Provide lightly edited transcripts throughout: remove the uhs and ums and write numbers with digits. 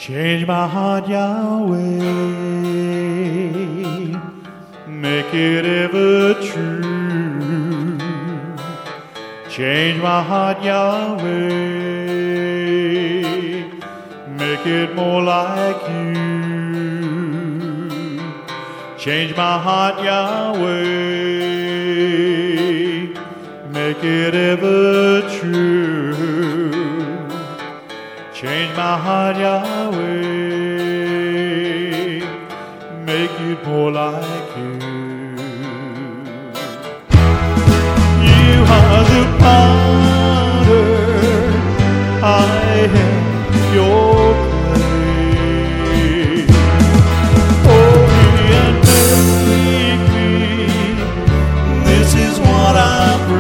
Change my heart, Yahweh, make it ever true. Change my heart, Yahweh, make it more like you. Change my heart, Yahweh, make it ever true. Change my heart, Yahweh, make it more like you. You are the potter, I am your clay. Hold me and make me, this is what I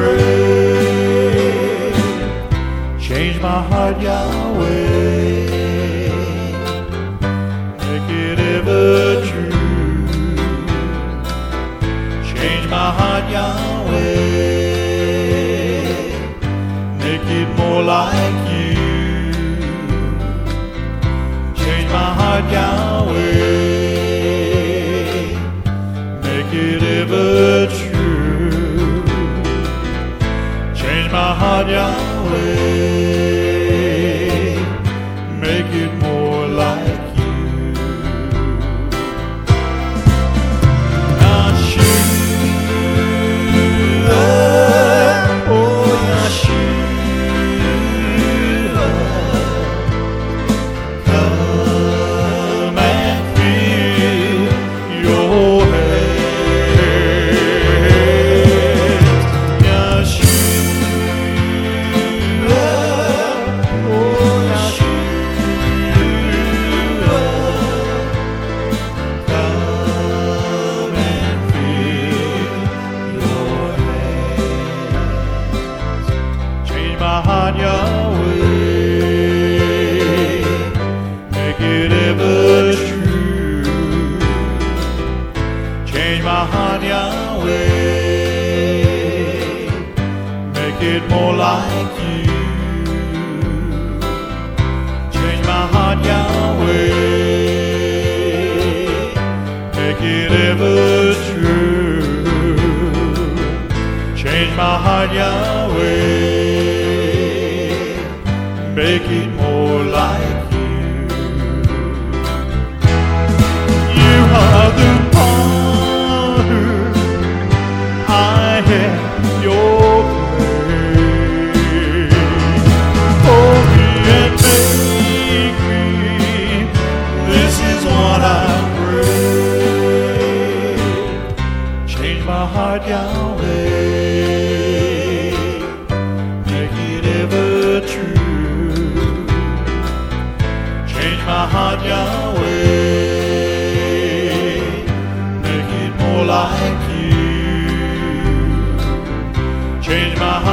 pray. Change my heart, Yahweh, make it ever true. Change my heart, Yahweh, make it more like you. Change my heart, Yahweh, make it ever true. Change my heart, Yahweh, make it more like you. Yeshua, oh Yeshua, come and fill your hands. Yeshua, oh Yeshua, come and fill your hands. Change my heart, Yahweh, make it ever true. Change my heart, Yahweh, make it more like you. Change my heart, Yahweh, make it ever true. Change my heart, Yahweh, make it more like you. You are the potter, I am your clay. Hold me and make me, this is what I pray. Change my heart, Yahweh, make it ever true. Change my heart, Yahweh, make it more like you. Change my heart,